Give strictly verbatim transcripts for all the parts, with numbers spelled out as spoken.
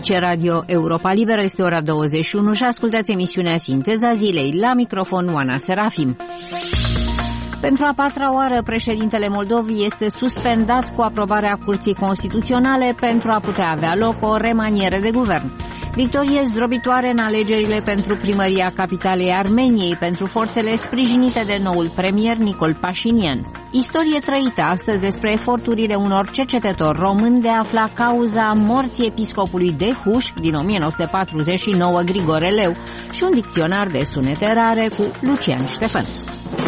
Aici Radio Europa Liberă, este ora douăzeci și unu și ascultați emisiunea Sinteza Zilei. La microfon Oana Serafim. Pentru a patra oară, președintele Moldovei este suspendat cu aprobarea Curții Constituționale pentru a putea avea loc o remaniere de guvern. Victorie zdrobitoare în alegerile pentru primăria capitalei Armeniei pentru forțele sprijinite de noul premier Nicol Pașinian. Istorie trăită astăzi despre eforturile unor cercetători români de a afla cauza morții episcopului de Huș din o mie nouă sute patruzeci și nouă Grigore Leu și un dicționar de sunete rare cu Lucian Ștefănescu.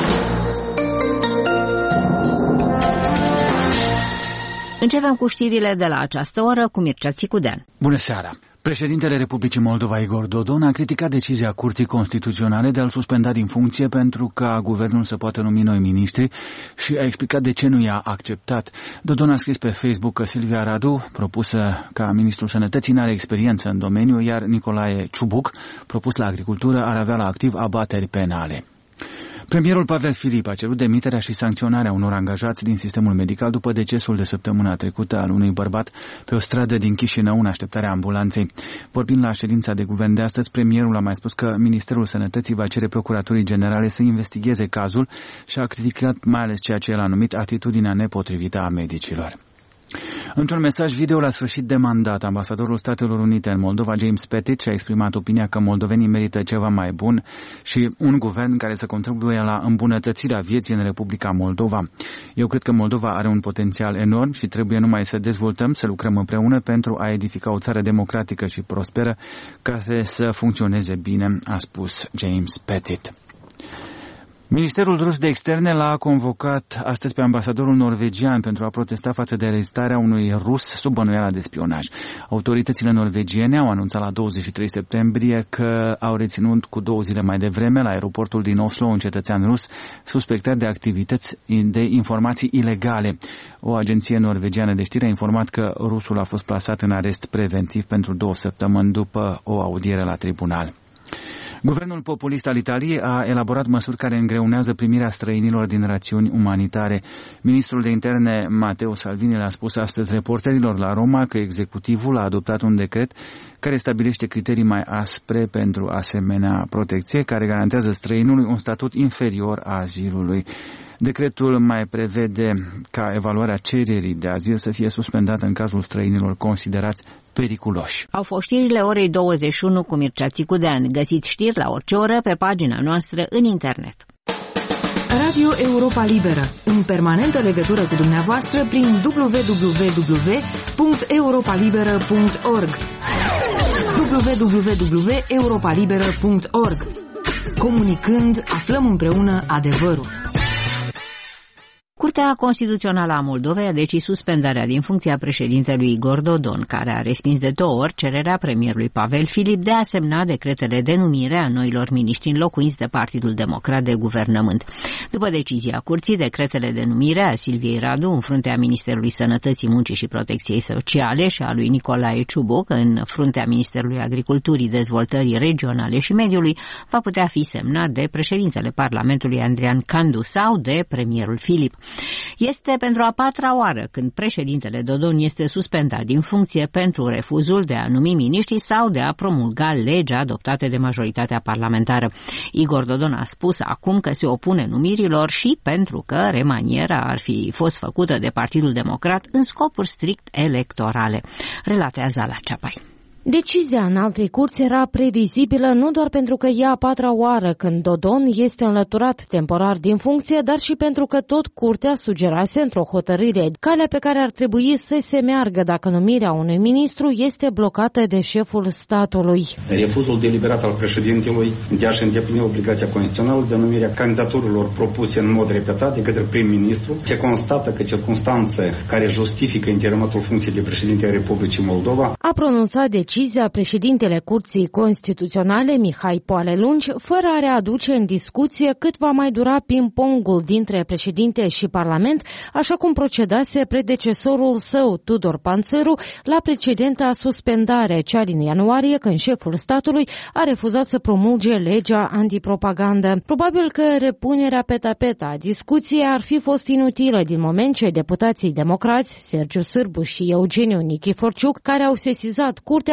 Începem cu știrile de la această oră cu Mircea Țicudean. Bună seara! Președintele Republicii Moldova, Igor Dodon, a criticat decizia Curții Constituționale de a-l suspenda din funcție pentru ca guvernul să poată numi noi miniștri și a explicat de ce nu i-a acceptat. Dodon a scris pe Facebook că Silvia Radu, propusă ca ministrul sănătății, n-are experiență în domeniu, iar Nicolae Ciubuc, propus la agricultură, ar avea la activ abateri penale. Premierul Pavel Filip a cerut demiterea și sancționarea unor angajați din sistemul medical după decesul de săptămâna trecută al unui bărbat pe o stradă din Chișinău în așteptarea ambulanței. Vorbind la ședința de guvern de astăzi, premierul a mai spus că Ministerul Sănătății va cere Procuraturii Generale să investigheze cazul și a criticat mai ales ceea ce el a numit atitudinea nepotrivită a medicilor. Într-un mesaj video la sfârșit de mandat, ambasadorul Statelor Unite în Moldova, James Pettit, și-a exprimat opinia că moldovenii merită ceva mai bun și un guvern care să contribuie la îmbunătățirea vieții în Republica Moldova. Eu cred că Moldova are un potențial enorm și trebuie numai să dezvoltăm, să lucrăm împreună pentru a edifica o țară democratică și prosperă care să funcționeze bine, a spus James Pettit. Ministerul rus de externe l-a convocat astăzi pe ambasadorul norvegian pentru a protesta față de arestarea unui rus sub bănuiala de spionaj. Autoritățile norvegiene au anunțat la douăzeci și trei septembrie că au reținut cu două zile mai devreme la aeroportul din Oslo un cetățean rus suspectat de activități de informații ilegale. O agenție norvegiană de știri a informat că rusul a fost plasat în arest preventiv pentru două săptămâni după o audiere la tribunal. Guvernul populist al Italiei a elaborat măsuri care îngreunează primirea străinilor din rațiuni umanitare. Ministrul de interne Matteo Salvini le-a spus astăzi reporterilor la Roma că executivul a adoptat un decret care stabilește criterii mai aspre pentru asemenea protecție, care garantează străinului un statut inferior a azilului. Decretul mai prevede ca evaluarea cererii de azil să fie suspendată în cazul străinilor considerați periculoși. Au fost știrile orei douăzeci și unu cu Mircea Țicudean. Găsiți știri la orice oră pe pagina noastră în internet. Radio Europa Liberă, în permanentă legătură cu dumneavoastră prin w w w punct europa liberă punct org w w w punct europa liberă punct org. Comunicând, aflăm împreună adevărul. Curtea Constituțională a Moldovei a decis suspendarea din funcția președintelui Igor Dodon, care a respins de două ori cererea premierului Pavel Filip de a semna decretele de numire a noilor miniștri înlocuiți de Partidul Democrat de Guvernământ. După decizia curții, decretele de numire a Silviei Radu în fruntea Ministerului Sănătății, Muncii și Protecției Sociale și a lui Nicolae Ciubuc în fruntea Ministerului Agriculturii, Dezvoltării Regionale și Mediului va putea fi semnat de președintele Parlamentului Andrian Candu sau de premierul Filip. Este pentru a patra oară când președintele Dodon este suspendat din funcție pentru refuzul de a numi miniștri sau de a promulga legea adoptată de majoritatea parlamentară. Igor Dodon a spus acum că se opune numirilor și pentru că remaniera ar fi fost făcută de Partidul Democrat în scopuri strict electorale. Relatează Ala Ceapai. Decizia înaltei curți era previzibilă nu doar pentru că e a patra oară când Dodon este înlăturat temporar din funcție, dar și pentru că tot curtea sugerase într-o hotărâre calea pe care ar trebui să se meargă dacă numirea unui ministru este blocată de șeful statului. Refuzul deliberat al președintelui de a-și îndeplini obligația constituțională de numirea candidaturilor propuse în mod repetat de către prim-ministru se constată că circunstanțe care justifică interimatul funcției de președinte a Republicii Moldova a pronunțat de decizia președintele Curții Constituționale, Mihai Poale-Lungi, fără a readuce în discuție cât va mai dura ping-pongul dintre președinte și Parlament, așa cum procedase predecesorul său, Tudor Panțăru, la precedenta suspendare, cea din ianuarie, când șeful statului a refuzat să promulge legea antipropagandă. Probabil că repunerea pe tapet a discuției ar fi fost inutilă din moment ce deputații democrați, Sergiu Sârbu și Eugeniu Nichiforciuc, care au sesizat curtea,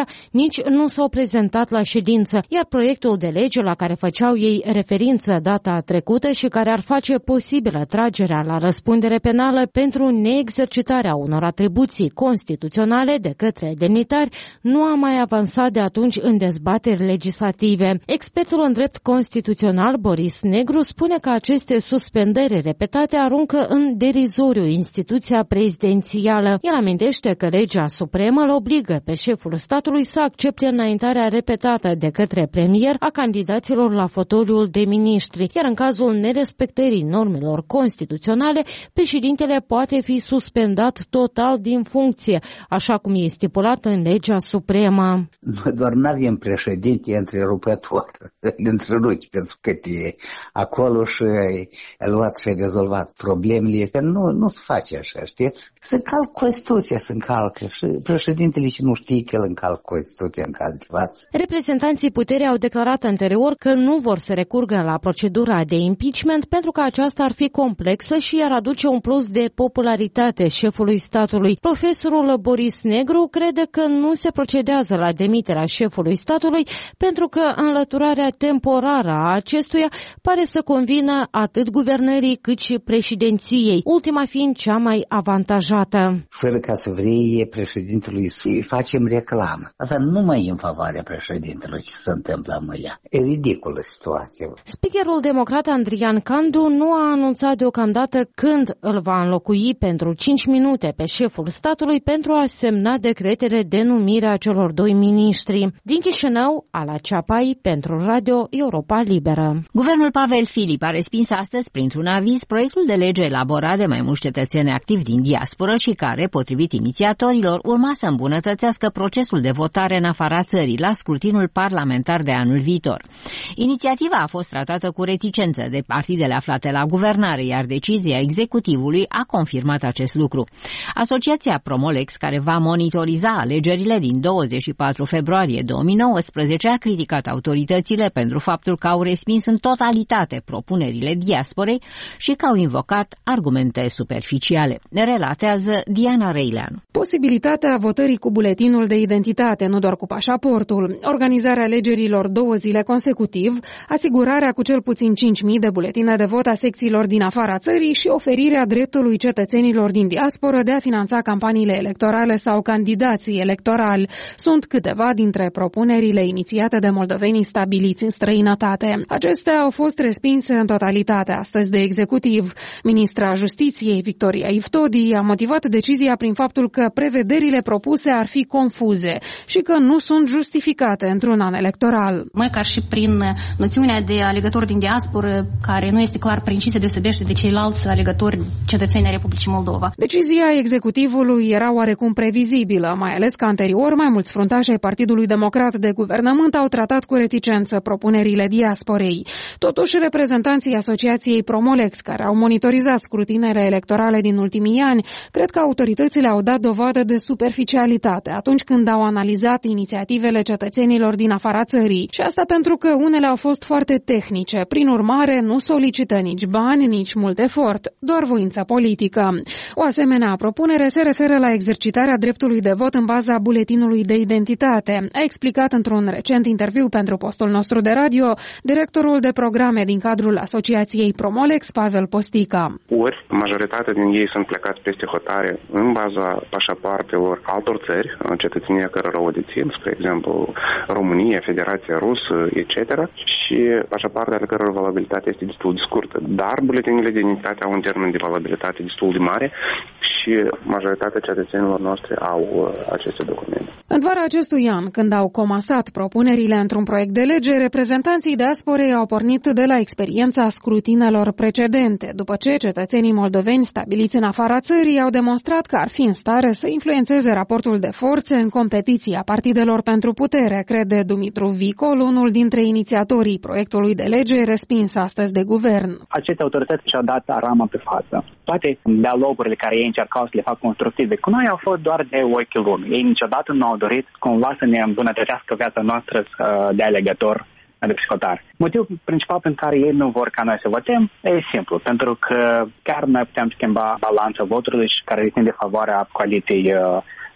nici nu s-au prezentat la ședință, iar proiectul de lege la care făceau ei referință data trecută și care ar face posibilă tragerea la răspundere penală pentru neexercitarea unor atribuții constituționale de către demnitari nu a mai avansat de atunci în dezbateri legislative. Expertul în drept constituțional Boris Negru spune că aceste suspendări repetate aruncă în derizoriu instituția prezidențială. El amintește că legea supremă îl obligă pe șeful statului să accepte înaintarea repetată de către premier a candidaților la fotoliul de miniștri, iar în cazul nerespectării normelor constituționale, președintele poate fi suspendat total din funcție, așa cum e stipulat în legea supremă. Noi doar nu avem președinte întrerupător dintre ruchi, pentru că e acolo și luat și rezolvat problemele. Este, nu, nu se face așa, știți? Se încalcă Constituția, se încalcă și președintele și nu știe că el încalcă Constituția în caz de față. Reprezentanții puterii au declarat anterior că nu vor să recurgă la procedura de impeachment pentru că aceasta ar fi complexă și ar aduce un plus de popularitate șefului statului. Profesorul Boris Negru crede că nu se procedează la demiterea șefului statului pentru că înlăturarea temporară a acestuia pare să convină atât guvernării cât și președinției, ultima fiind cea mai avantajată. Fără ca să vrei președintelui să facem reclamă. Asta nu mai e în favoarea președintelui ce se întâmplă mâia. E ridicolă situația. Speakerul democrat Andrian Candu nu a anunțat deocamdată când îl va înlocui pentru cinci minute pe șeful statului pentru a semna decretele de numire a celor doi miniștri. Din Chișinău, Ala Ceapai, pentru Radio Europa Liberă. Guvernul Pavel Filip a respins astăzi printr-un aviz proiectul de lege elaborat de mai mulți cetățeni activi din diasporă și care, potrivit inițiatorilor, urma să îmbunătățească procesul de votare în afara țării la scrutinul parlamentar de anul viitor. Inițiativa a fost tratată cu reticență de partidele aflate la guvernare, iar decizia executivului a confirmat acest lucru. Asociația Promolex, care va monitoriza alegerile din douăzeci și patru februarie două mii nouăsprezece, a criticat autoritățile pentru faptul că au respins în totalitate propunerile diasporei și că au invocat argumente superficiale. Relatează Diana Reileanu. Posibilitatea votării cu buletinul de identitate, nu doar cu pașaportul, organizarea alegerilor două zile consecutiv, asigurarea cu cel puțin cinci mii de buletine de vot a secțiilor din afara țării și oferirea dreptului cetățenilor din diasporă de a finanța campaniile electorale sau candidații electorali sunt câteva dintre propunerile inițiate de moldovenii stabiliți în străinătate. Acestea au fost respinse în totalitate astăzi de executiv. Ministra Justiției, Victoria Iftodi, a motivat decizia prin faptul că prevederile propuse ar fi confuze și că nu sunt justificate într-un an electoral. Măcar și prin noțiunea de alegători din diasporă, care nu este clar prin ce se deosebește de ceilalți alegători cetățeni ai Republicii Moldova. Decizia executivului era oarecum previzibilă, mai ales că anterior mai mulți fruntași ai Partidului Democrat de guvernământ au tratat cu reticență propunerile diasporei. Totuși, reprezentanții Asociației Promolex, care au monitorizat scrutinele electorale din ultimii ani, cred că autoritățile au dat dovadă de superficialitate atunci când au analizat inițiativele cetățenilor din afara țării. Și asta pentru că unele au fost foarte tehnice, prin urmare nu solicită nici bani, nici mult efort, doar voință politică. O asemenea propunere se referă la exercitarea dreptului de vot în baza buletinului de identitate, a explicat într-un recent interviu pentru postul nostru de radio directorul de programe din cadrul Asociației Promolex, Pavel Postica. Ori majoritatea din ei sunt plecați peste hotare în baza pașapoartelor altor țări, cetățenia cărora o dețin, spre exemplu România, Federația Rusă, et cetera, și pașapoartele căror valabilitate este destul de scurtă. Dar buletinile de identitate au un termen de valabilitate destul de mare și majoritatea cetățenilor noștri au aceste documente. În vara acestui an, când au comasat propunerile într-un proiect de lege, reprezentanții diasporei au pornit de la experiența scrutinelor precedente, după ce cetățenii moldoveni stabiliți în afara țării au demonstrat că ar fi în stare să influențeze raportul de forțe în competiția partidelor pentru putere, crede Dumitru Vicol, unul dintre inițiatorii proiectului de lege respins astăzi de guvern. Aceste autorități și-au dat rama pe față. Toate dialogurile care ei încercau să le facă constructive cu noi au fost doar de ochii lumii. Ei niciodată nu au dorit cumva să ne îmbunătățească viața noastră de alegător, de psihotar. Motivul principal pentru care ei nu vor ca noi să votăm e simplu, pentru că chiar noi putem schimba balanța voturilor și care este de favoarea coaliției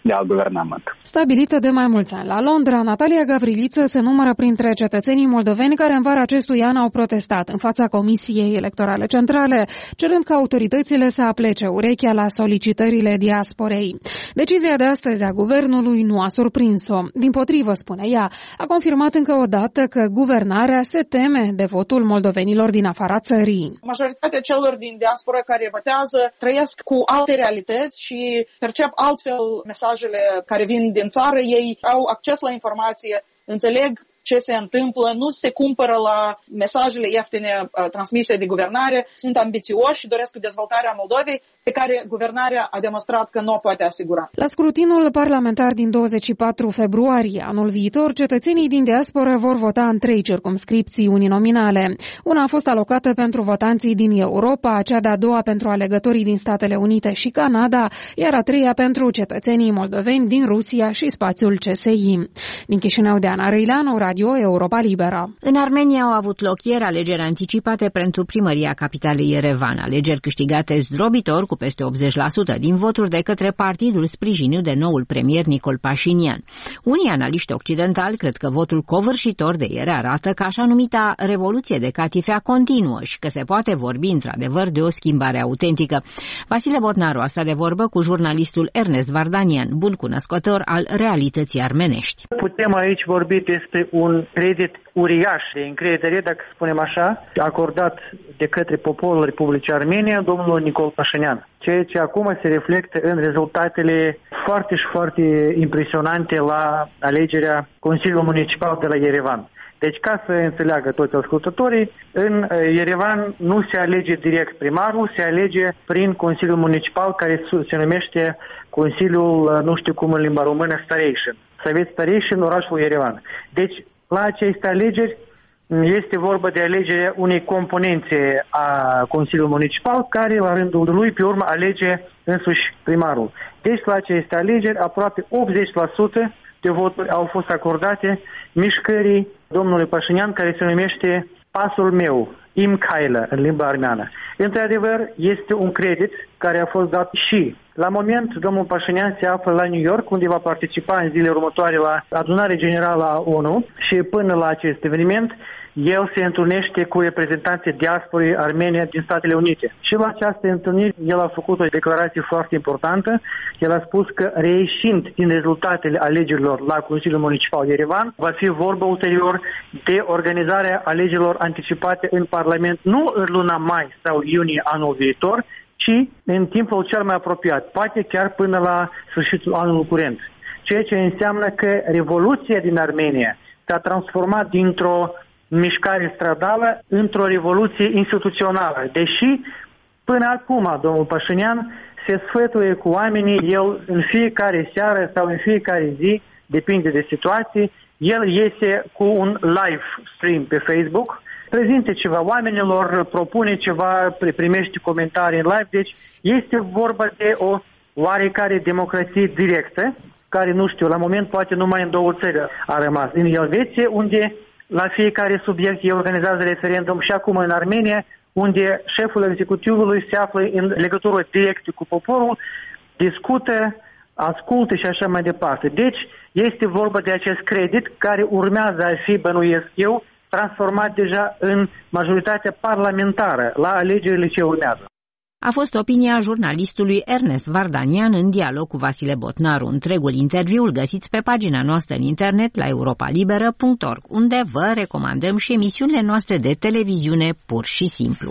de al guvernământ. Stabilită de mai mulți ani la Londra, Natalia Gavriliță se numără printre cetățenii moldoveni care în vara acestui an au protestat în fața Comisiei Electorale Centrale, cerând ca autoritățile să aplece urechea la solicitările diasporei. Decizia de astăzi a guvernului nu a surprins-o. Dimpotrivă, spune ea, a confirmat încă o dată că guvernarea se teme de votul moldovenilor din afara țării. Majoritatea celor din diaspora care votează trăiesc cu alte realități și percep altfel mesajele care vin din țară. Ei au acces la informație, înțeleg ce se întâmplă, nu se cumpără la mesajele ieftine uh, transmise de guvernare, sunt ambițioși și doresc dezvoltarea Moldovei, pe care guvernarea a demonstrat că nu o poate asigura. La scrutinul parlamentar din douăzeci și patru februarie anul viitor, cetățenii din diasporă vor vota în trei circumscripții uninominale. Una a fost alocată pentru votanții din Europa, cea de-a doua pentru alegătorii din Statele Unite și Canada, iar a treia pentru cetățenii moldoveni din Rusia și spațiul C S I. Din Chișinău, Deana Răileanu, Radio Europa Liberă. În Armenia au avut loc ieri alegeri anticipate pentru primăria capitalei Yerevan, alegeri câștigate zdrobitor cu peste optzeci la sută din voturi de către partidul sprijinit de noul premier Nicol Pașinian. Unii analiști occidentali cred că votul covârșitor de ieri arată că așa numita revoluție de catifea continuă și că se poate vorbi într-adevăr de o schimbare autentică. Vasile Botnaru a stat de vorbă cu jurnalistul Ernest Vardanian, bun cunoscător al realității armenești. Putem aici vorbi despre un credit uriaș de încredere, dacă spunem așa, acordat de către poporul Republicii Armenia, domnul Nicol Pașinian, ceea ce acum se reflectă în rezultatele foarte și foarte impresionante la alegerea Consiliului Municipal de la Yerevan. Deci, ca să înțeleagă toți ascultătorii, în Yerevan nu se alege direct primarul, se alege prin Consiliul Municipal, care se numește Consiliul, nu știu cum în limba română, Starейшин. Sovet Starейшин, orașul Yerevan. Deci, la aceste alegeri este vorba de alegerea unei componențe a Consiliului Municipal, care la rândul lui, pe urmă, alege însuși primarul. Deci, la aceste alegeri, aproape optzeci la sută de voturi au fost acordate mișcării domnului Pașinian, care se numește Pasul meu, Im Khaila, în limba armeană. Într-adevăr, este un credit care a fost dat și la moment domnul Pașinian se află la New York, unde va participa în zilele următoare la adunarea generală a ONU și până la acest eveniment el se întâlnește cu reprezentanții diasporei armene din Statele Unite. Și la această întâlnire el a făcut o declarație foarte importantă. El a spus că reieșind din rezultatele alegerilor la Consiliul Municipal Yerevan, va fi vorba ulterior de organizarea alegerilor anticipate în Parlament nu în luna mai sau iunie anul viitor, ci în timpul cel mai apropiat, poate chiar până la sfârșitul anului curent. Ceea ce înseamnă că revoluția din Armenia s-a transformat dintr-o mișcare stradală într-o revoluție instituțională. Deși până acum domnul Pașinian se sfătuie cu oamenii, el în fiecare seară sau în fiecare zi, depinde de situație, el iese cu un live stream pe Facebook, prezinte ceva oamenilor, propune ceva, primește comentarii în live, deci este vorba de o oarecare democrație directă, care, nu știu, la moment poate numai în două țări a rămas. În Elveția, unde la fiecare subiect ei organizează referendum, și acum în Armenia, unde șeful executivului se află în legătură directă cu poporul, discută, ascultă și așa mai departe. Deci este vorba de acest credit care urmează a fi, bănuiesc eu, transformat deja în majoritatea parlamentară la alegerile ce urmează. A fost opinia jurnalistului Ernest Vardanian în dialog cu Vasile Botnaru. Întregul interviu îl găsiți pe pagina noastră în internet la europa liberă punct org, unde vă recomandăm și emisiunile noastre de televiziune Pur și Simplu.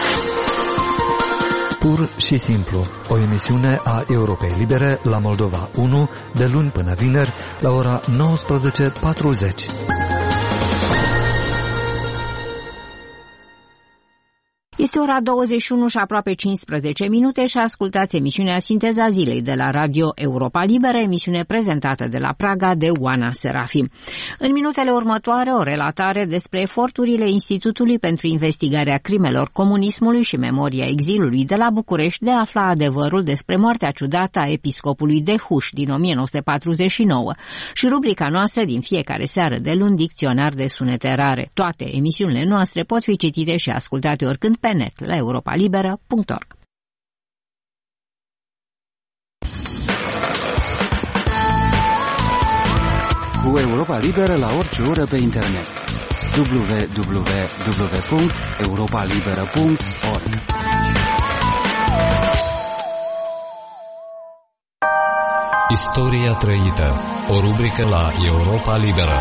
Pur și Simplu, o emisiune a Europei Libere la Moldova unu, de luni până vineri, la ora nouăsprezece patruzeci. Este ora douăzeci și unu și aproape cincisprezece minute și ascultați emisiunea Sinteza Zilei de la Radio Europa Liberă, emisiune prezentată de la Praga de Oana Serafim. În minutele următoare, o relatare despre eforturile Institutului pentru Investigarea Crimelor Comunismului și Memoria Exilului de la București de a afla adevărul despre moartea ciudată a episcopului de Huș din o mie nouă sute patruzeci și nouă și rubrica noastră din fiecare seară de luni, Dicționar de sunete rare. Toate emisiunile noastre pot fi citite și ascultate oricând pe net la europa liberă punct org. cu Europa Liberă la orice oră pe internet. w w w punct europa liberă punct org. Istoria trăită, o rubrică la Europa Liberă.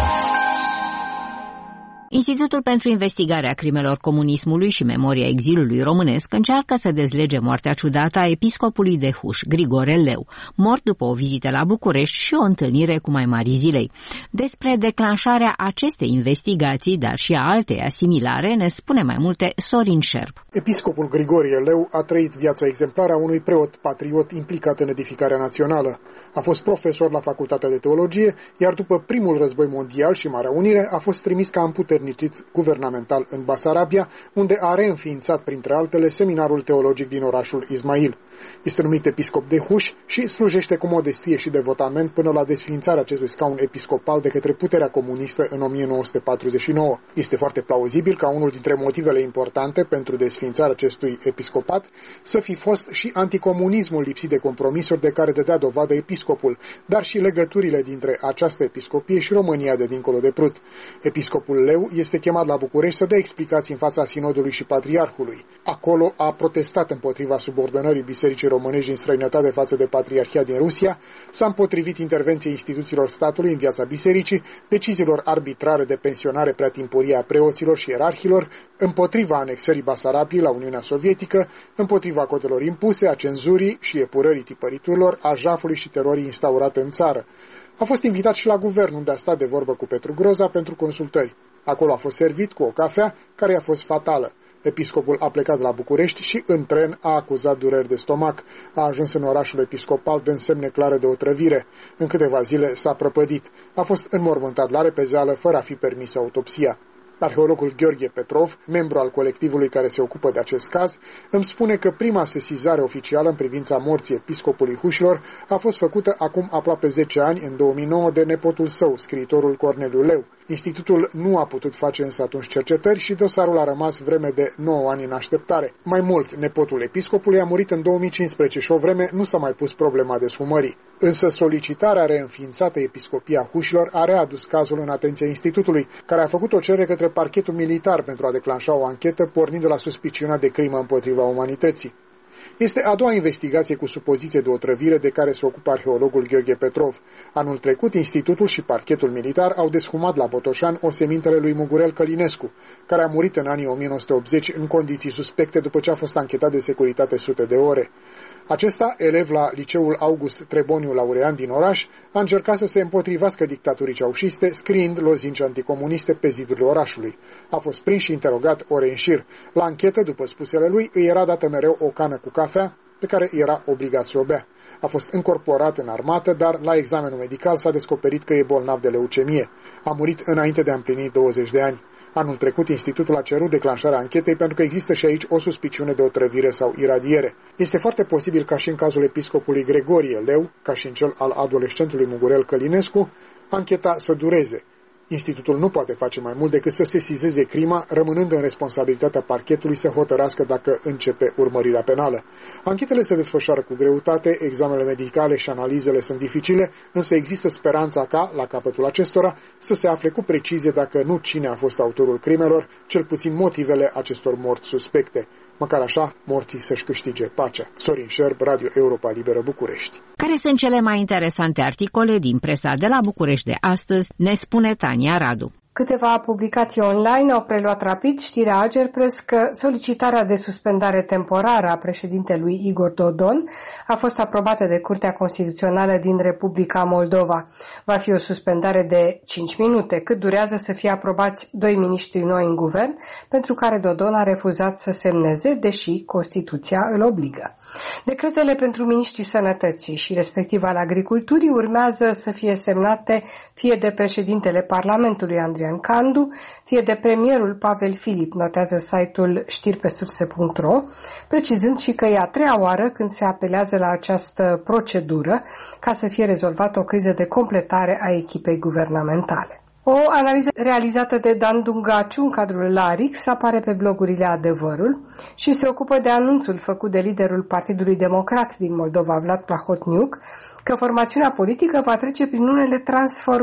Institutul pentru investigarea crimelor comunismului și memoria exilului românesc încearcă să dezlege moartea ciudată a episcopului de Huș, Grigore Leu, mort după o vizită la București și o întâlnire cu mai mari zilei. Despre declanșarea acestei investigații, dar și a alteia similare, ne spune mai multe Sorin Șerb. Episcopul Grigore Leu a trăit viața exemplară a unui preot patriot implicat în edificarea națională. A fost profesor la Facultatea de Teologie, iar după primul război mondial și Marea Unire a fost trimis ca împuternicit guvernamental în Basarabia, unde a reînființat, printre altele, seminarul teologic din orașul Ismail. Este numit episcop de Huș și slujește cu modestie și devotament până la desființarea acestui scaun episcopal de către puterea comunistă în o mie nouă sute patruzeci și nouă. Este foarte plauzibil ca unul dintre motivele importante pentru desființarea acestui episcopat să fi fost și anticomunismul lipsit de compromisuri de care dădea dovadă episcopul, dar și legăturile dintre această episcopie și România de dincolo de Prut. Episcopul Leu este chemat la București să dea explicații în fața sinodului și patriarhului. Acolo a protestat împotriva subordonării Bisericii Românești din străinătate față de Patriarhia din Rusia, s-a împotrivit intervenției instituțiilor statului în viața bisericii, deciziilor arbitrare de pensionare prea timpurie a preoților și ierarhilor, împotriva anexării Basarabiei la Uniunea Sovietică, împotriva cotelor impuse, a cenzurii și epurării tipăriturilor, a jafului și terorii instaurate în țară. A fost invitat și la guvern, unde a stat de vorbă cu Petru Groza pentru consultări. Acolo a fost servit cu o cafea care a fost fatală. Episcopul a plecat la București și în tren a acuzat dureri de stomac. A ajuns în orașul episcopal dând semne clare de otrăvire. În câteva zile s-a prăpădit. A fost înmormântat la repezeală fără a fi permisă autopsia. Arheologul Gheorghe Petrov, membru al colectivului care se ocupă de acest caz, îmi spune că prima sesizare oficială în privința morții episcopului Hușilor a fost făcută acum aproape zece ani, în două mii nouă, de nepotul său, scriitorul Corneliu Leu. Institutul nu a putut face însă atunci cercetări și dosarul a rămas vreme de nouă ani în așteptare. Mai mult, nepotul episcopului a murit în două mii cincisprezece și o vreme nu s-a mai pus problema deshumării. Însă solicitarea reînființată episcopia Hușilor a readus cazul în atenția Institutului, care a făcut o cerere către parchetul militar pentru a declanșa o anchetă pornind de la suspiciunea de crimă împotriva umanității. Este a doua investigație cu supoziție de otrăvire de care se ocupă arheologul Gheorghe Petrov. Anul trecut, Institutul și parchetul militar au deshumat la Botoșani osemintele lui Mugurel Călinescu, care a murit în anii o mie nouă sute optzeci în condiții suspecte după ce a fost anchetat de securitate sute de ore. Acesta, elev la liceul August Treboniu Laurean din oraș, a încercat să se împotrivească dictaturii ceaușiste, scriind lozinci anticomuniste pe zidurile orașului. A fost prins și interogat ore în șir. La anchetă, după spusele lui, îi era dată mereu o cană cu cafea, pe care era obligat să o bea. A fost încorporat în armată, dar la examenul medical s-a descoperit că e bolnav de leucemie. A murit înainte de a împlini douăzeci de ani. Anul trecut, Institutul a cerut declanșarea anchetei pentru că există și aici o suspiciune de otrăvire sau iradiere. Este foarte posibil ca și în cazul episcopului Gregorie Leu, ca și în cel al adolescentului Mugurel Călinescu, ancheta să dureze. Institutul nu poate face mai mult decât să sesizeze crima, rămânând în responsabilitatea parchetului să hotărască dacă începe urmărirea penală. Anchetele se desfășoară cu greutate, examenele medicale și analizele sunt dificile, însă există speranța ca, la capătul acestora, să se afle cu precizie dacă nu cine a fost autorul crimelor, cel puțin motivele acestor morți suspecte. Măcar așa, morții să-și câștige pacea. Sorin Șerb, Radio Europa Liberă, București. Care sunt cele mai interesante articole din presa de la București de astăzi, ne spune Tania Radu. Câteva publicații online au preluat rapid știrea Agerpres că solicitarea de suspendare temporară a președintelui Igor Dodon a fost aprobată de Curtea Constituțională din Republica Moldova. Va fi o suspendare de cinci minute, cât durează să fie aprobați doi miniștri noi în guvern, pentru care Dodon a refuzat să semneze, deși Constituția îl obligă. Decretele pentru miniștrii sănătății și respectiv al agriculturii urmează să fie semnate fie de președintele Parlamentului Andrei Candu, fie de premierul Pavel Filip, notează site-ul știri pe surse punct ro, precizând și că e a treia oară când se apelează la această procedură ca să fie rezolvată o criză de completare a echipei guvernamentale. O analiză realizată de Dan Dungaciu în cadrul Larix apare pe blogurile Adevărul și se ocupă de anunțul făcut de liderul Partidului Democrat din Moldova, Vlad Plahotniuc, că formațiunea politică va trece prin unele transformări.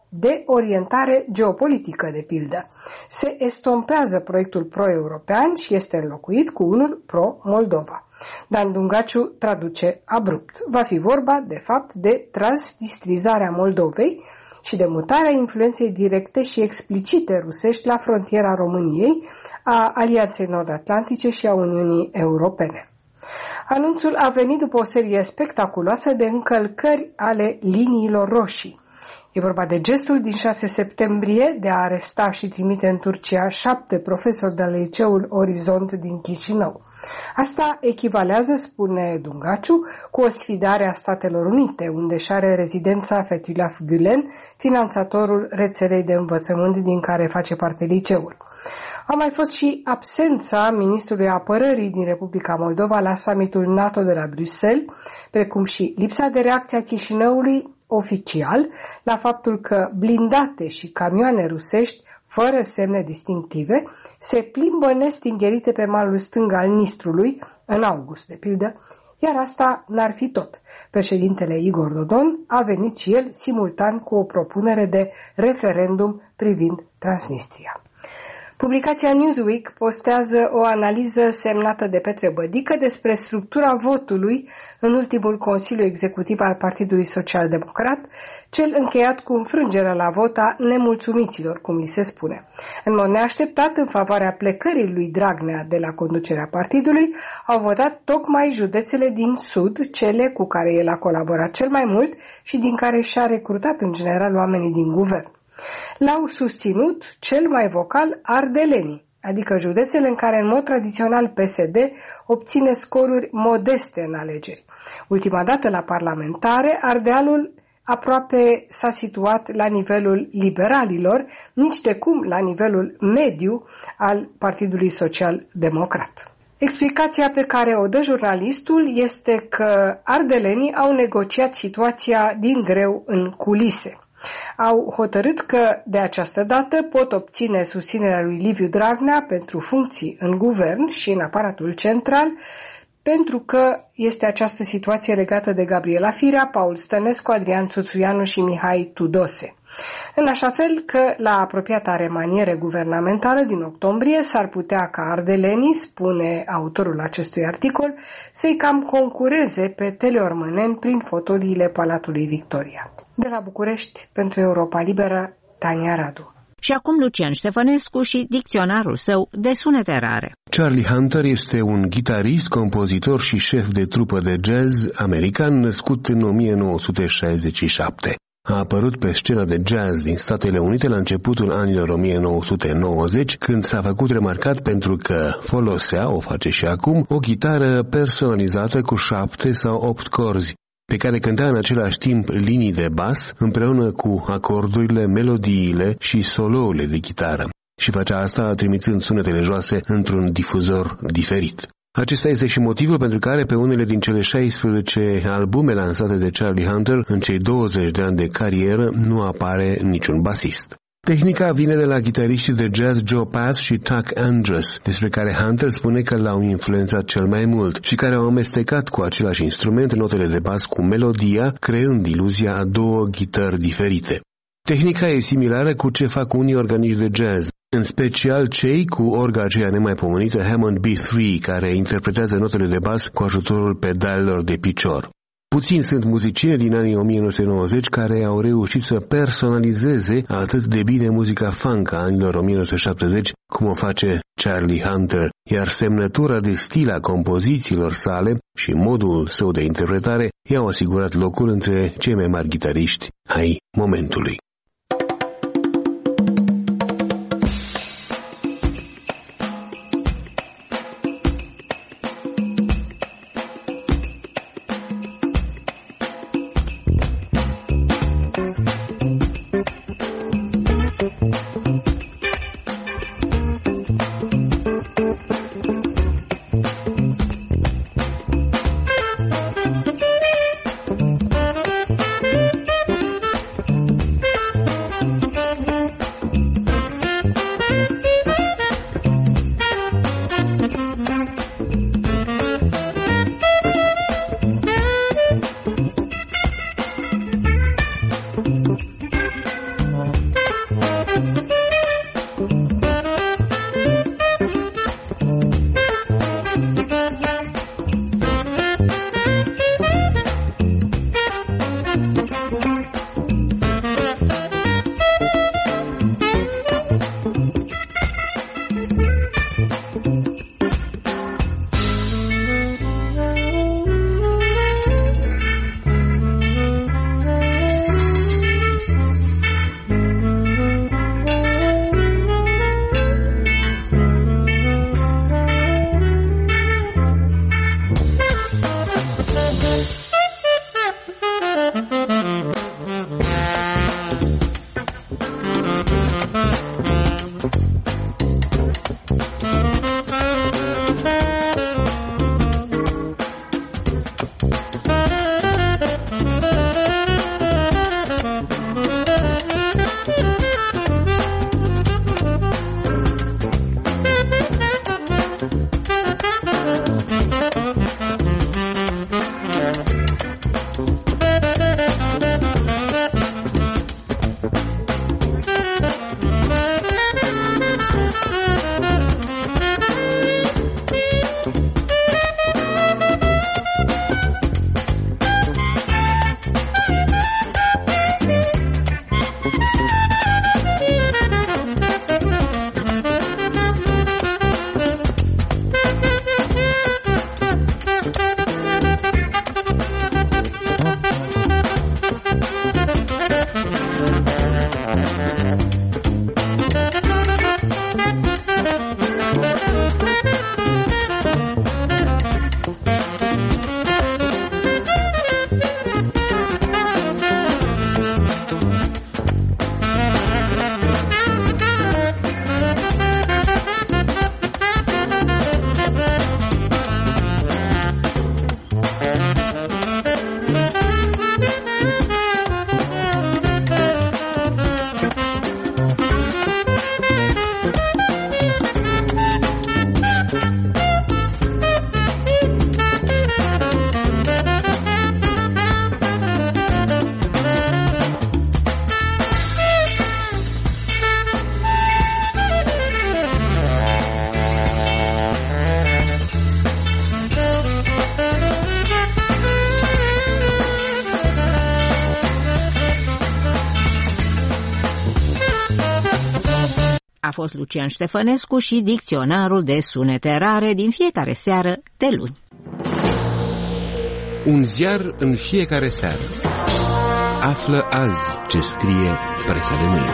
de orientare geopolitică, de pildă. Se estompează proiectul pro-european și este înlocuit cu unul pro-Moldova. Dan Dungaciu traduce abrupt. Va fi vorba, de fapt, de transnistrizarea Moldovei și de mutarea influenței directe și explicite rusești la frontiera României, a Alianței Nord-Atlantice și a Uniunii Europene. Anunțul a venit după o serie spectaculoasă de încălcări ale liniilor roșii. E vorba de gestul din șase septembrie de a aresta și trimite în Turcia șapte profesori de la liceul Orizont din Chișinău. Asta echivalează, spune Dungaciu, cu o sfidare a Statelor Unite, unde și are rezidența Fethullah Gülen, finanțatorul rețelei de învățământ din care face parte liceul. A mai fost și absența ministrului apărării din Republica Moldova la summitul NATO de la Bruxelles, precum și lipsa de reacție a Chișinăului oficial la faptul că blindate și camioane rusești, fără semne distinctive, se plimbă nestingerite pe malul stâng al Nistrului, în august, de pildă, iar asta n-ar fi tot. Președintele Igor Dodon a venit și el simultan cu o propunere de referendum privind Transnistria. Publicația Newsweek postează o analiză semnată de Petre Bădică despre structura votului în ultimul Consiliu Executiv al Partidului Social Democrat, cel încheiat cu înfrângerea la vot a nemulțumiților, cum li se spune. În mod neașteptat, în favoarea plecării lui Dragnea de la conducerea partidului, au votat tocmai județele din Sud, cele cu care el a colaborat cel mai mult și din care și-a recrutat în general oamenii din guvern. L-au susținut cel mai vocal ardelenii, adică județele în care în mod tradițional P S D obține scoruri modeste în alegeri. Ultima dată la parlamentare, Ardealul aproape s-a situat la nivelul liberalilor, nici de cum la nivelul mediu al Partidului Social Democrat. Explicația pe care o dă jurnalistul este că ardelenii au negociat situația din greu în culise. Au hotărât că de această dată pot obține susținerea lui Liviu Dragnea pentru funcții în guvern și în aparatul central, pentru că este această situație legată de Gabriela Firea, Paul Stănescu, Adrian Țuțuianu și Mihai Tudose. În așa fel că, la apropiata remaniere guvernamentală din octombrie, s-ar putea ca ardelenii, spune autorul acestui articol, să-i cam concureze pe teleormâneni prin fotoliile Palatului Victoria. De la București, pentru Europa Liberă, Tania Radu. Și acum Lucian Ștefănescu și dicționarul său de sunete rare. Charlie Hunter este un gitarist, compozitor și șef de trupă de jazz american născut în o mie nouă sute șaizeci și șapte. A apărut pe scena de jazz din Statele Unite la începutul anilor o mie nouă sute nouăzeci, când s-a făcut remarcat pentru că folosea, o face și acum, o chitară personalizată cu șapte sau opt corzi, pe care cânta în același timp linii de bas împreună cu acordurile, melodiile și solourile de chitară, și făcea asta trimițând sunetele joase într-un difuzor diferit. Acesta este și motivul pentru care pe unele din cele șaisprezece albume lansate de Charlie Hunter în cei douăzeci de ani de carieră nu apare niciun basist. Tehnica vine de la gitariștii de jazz Joe Pass și Tuck Andrews, despre care Hunter spune că l-au influențat cel mai mult și care au amestecat cu același instrument notele de bas cu melodia, creând iluzia a două ghitări diferite. Tehnica e similară cu ce fac unii organiști de jazz, în special cei cu orga aceea nemaipomenită Hammond B trei, care interpretează notele de bas cu ajutorul pedalelor de picior. Puțini sunt muzicieni din anii o mie nouă sute nouăzeci care au reușit să personalizeze atât de bine muzica funk a anilor o mie nouă sute șaptezeci, cum o face Charlie Hunter, iar semnătura de stil a compozițiilor sale și modul său de interpretare i-au asigurat locul între cei mai mari gitariști ai momentului. fost Lucian Ștefănescu și dicționarul de sunete rare din fiecare seară de luni. Un ziar în fiecare seară. Află azi ce scrie presa de mâine.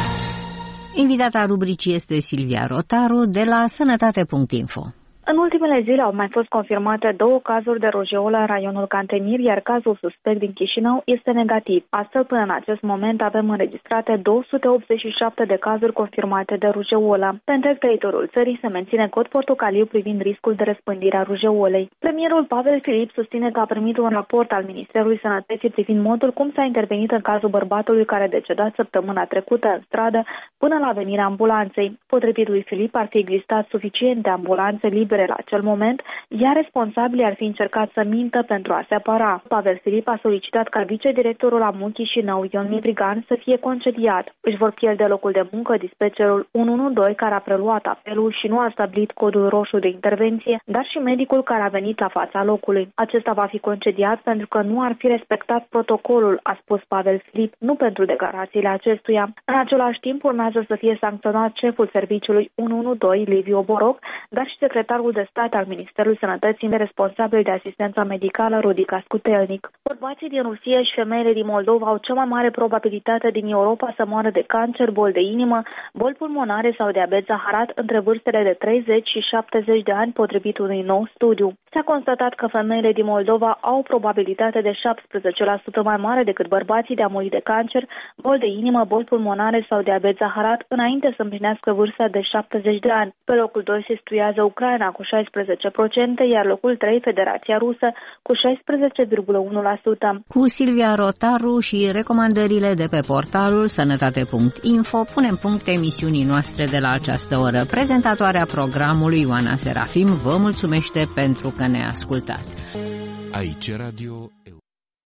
Invitata rubricii este Silvia Rotaru de la sănătate punct info. În ultimele zile au mai fost confirmate două cazuri de rujeolă în raionul Cantemir, iar cazul suspect din Chișinău este negativ. Astfel, până în acest moment avem înregistrate două sute optzeci și șapte de cazuri confirmate de rujeolă. Pe întreg teritoriul țării se menține cod portocaliu privind riscul de răspândire a rujeolei. Premierul Pavel Filip susține că a primit un raport al Ministerului Sănătății privind modul cum s-a intervenit în cazul bărbatului care decedat săptămâna trecută în stradă până la venirea ambulanței. Potrivit lui Filip, ar fi existat suficiente ambulanțe libere la acel moment, iar responsabilii ar fi încercat să mintă pentru a se apăra. Pavel Filip a solicitat ca vicedirectorul AMU Chișinău, Ion Mitrigan, să fie concediat. Își vor pierde locul de muncă dispecerul unu unu doi care a preluat apelul și nu a stabilit codul roșu de intervenție, dar și medicul care a venit la fața locului. Acesta va fi concediat pentru că nu ar fi respectat protocolul, a spus Pavel Filip, nu pentru declarațiile acestuia. În același timp urmează să fie sancționat șeful serviciului unu unu doi, Liviu Oboroc, dar și secretarul de stat al Ministerului Sănătății responsabil de asistența medicală, Rodica Scutelnic. Bărbații din Rusia și femeile din Moldova au cea mai mare probabilitate din Europa să moară de cancer, boli de inimă, boli pulmonare sau diabet zaharat între vârstele de treizeci și șaptezeci de ani, potrivit unui nou studiu. S-a constatat că femeile din Moldova au o probabilitate de șaptesprezece la sută mai mare decât bărbații de a muri de cancer, boli de inimă, boli pulmonare sau diabet zaharat înainte să împlinească vârsta de șaptezeci de ani. Pe locul doi se situează Ucraina cu șaisprezece la sută, iar locul trei Federația Rusă cu șaisprezece virgulă unu la sută. Cu Silvia Rotaru și recomandările de pe portalul sănătate punct info punem punct emisiunii noastre de la această oră. Prezentatoarea programului Ioana Serafim vă mulțumește pentru că ne ascultați. Aici Radio